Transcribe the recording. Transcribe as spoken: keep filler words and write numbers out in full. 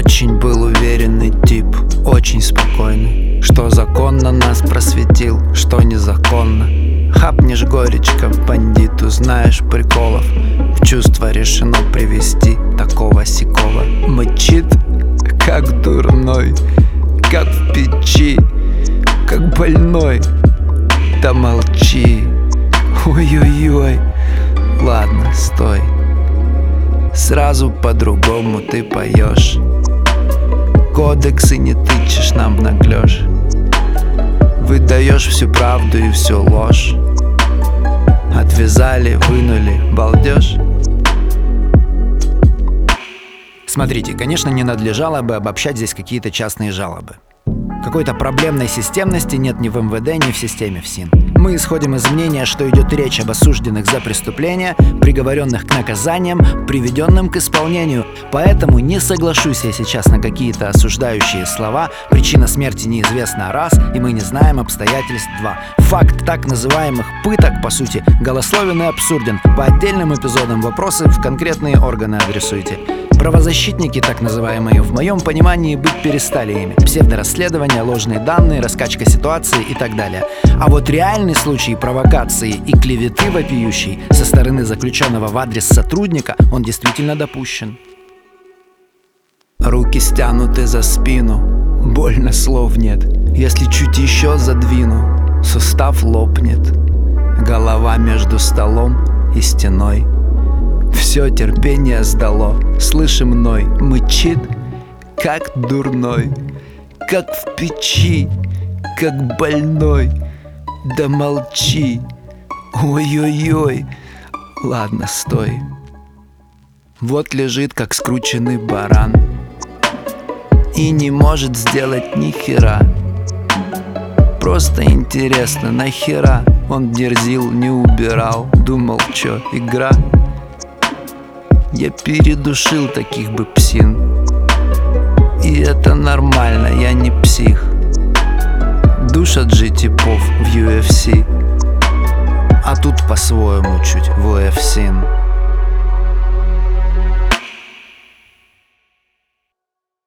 Очень был уверенный тип, очень спокойный, что законно нас просветил, что незаконно. Хапнешь горечка бандиту, знаешь приколов. В чувство решено привести такого-сякого. Мычит, как дурной, как в печи, как больной. Да молчи, ой-ой-ой. Ладно, стой. Сразу по-другому ты поешь. Кодексы не тычешь нам в наглёж. Выдаешь всю правду и всю ложь. Отвязали, вынули, балдеж. Смотрите, конечно, не надлежало бы обобщать здесь какие-то частные жалобы. Какой-то проблемной системности нет ни в эм вэ дэ, ни в системе ФСИН. Мы исходим из мнения, что идет речь об осужденных за преступления, приговоренных к наказаниям, приведенным к исполнению. Поэтому не соглашусь я сейчас на какие-то осуждающие слова. Причина смерти неизвестна раз, и мы не знаем обстоятельств два. Факт так называемых пыток, по сути, голословен и абсурден. По отдельным эпизодам вопросы в конкретные органы адресуйте. Правозащитники, так называемые, в моем понимании быть перестали ими. Псевдорасследования, ложные данные, раскачка ситуации и так далее. А вот реальный случай провокации и клеветы вопиющей со стороны заключенного в адрес сотрудника, он действительно допущен. Руки стянуты за спину, больно слов нет. Если чуть еще задвину, сустав лопнет. Голова между столом и стеной. Все терпение сдало, слышим мной, мычит, как дурной, как в печи, как больной. Да молчи, ой-ой-ой. Ладно, стой. Вот лежит, как скрученный баран, и не может сделать ни хера. Просто интересно, нахера он дерзил, не убирал. Думал, чё, игра? Я передушил таких бы псин, и это нормально, я не псих. Душат же типов в ю эф си, а тут по-своему чуть в о эф син.